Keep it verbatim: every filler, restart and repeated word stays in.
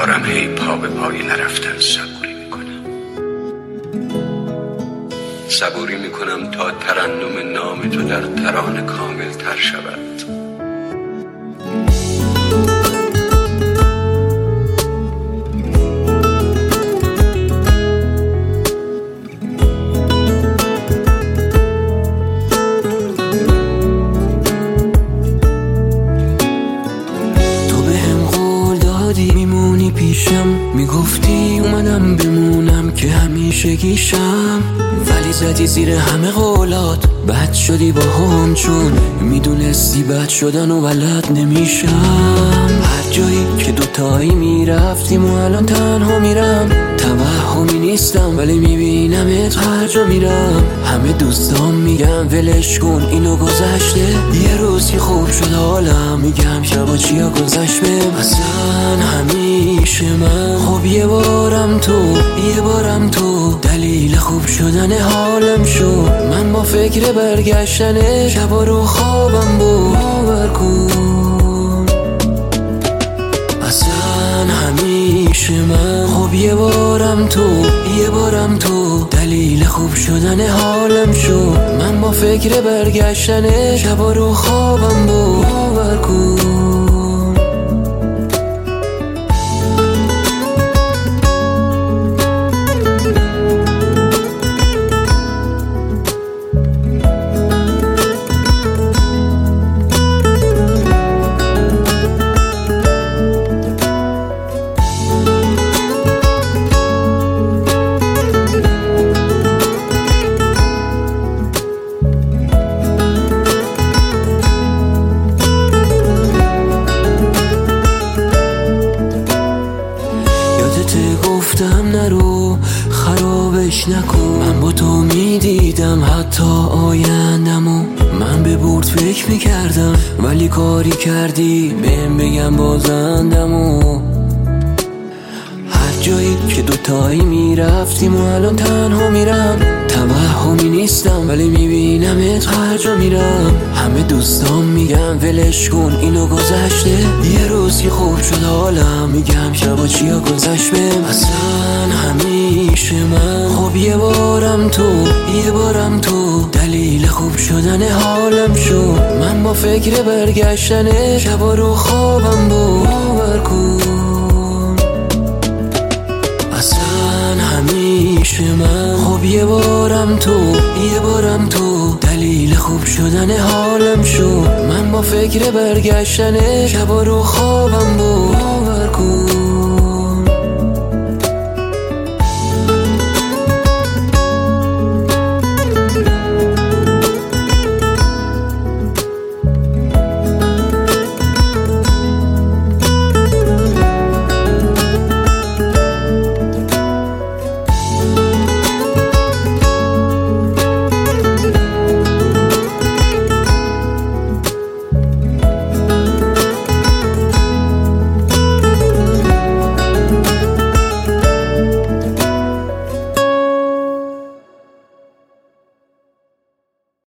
دارم هی پا به پای نرفتن صبوری میکنم صبوری میکنم تا ترنم نام تو در ترانه کامل تر شود. میمونی پیشم، میگفتی اومدم بمونم که همیشه گیشم، ولی زدی زیر همه قولات، بد شدی با هم چون میدونستی بد شدن و بلد نمیشم. هر جایی که دوتایی میرفتیم و الان تنها میرم، توهمی نیستم ولی میبینمت هر جا میرم. همه دوستان میگم ولش کن اینو گذشته، یه روزی خوب شد حالم، میگم شبا چیا گذشت بهم. اصلا همیشه من خب یه بارم تو یه بارم تو دلیل خوب شدن حالم شو. من با فکر برگشتن شبا رو خوابم باور کن. اصلا همیشه من خب یه بارم تو یه بارم تو دلیل خوب شدن حالم شو. من با فکر برگشتن شبا رو خوابم باور کن. گفتم نرو خرابش نکن، من با تو میدیدم حتی آیندمو. من به برد فکر میکردم ولی کاری کردی بهم بگم بازندمو. هر جایی که دوتایی میرفتیم و الان تنها میرم، توهمی نیستم ولی میبینمت هر جا میرم. همه دوستان میگم ولش کن اینو گذشته، یه روزی خوب شد حالم، میگم شبا چیا گذشت بهم. اصلا همیشه من خب یه بارم تو یه بارم تو دلیل خوب شدن حالم شو. من با فکر برگشتن شبا رو خوابم باور کن. اصلا همیشه من خب یه بارم تو یه بارم تو دلیل خوب شدن حالم شو. من با فکر برگشتن شبا رو خوابم باور کن.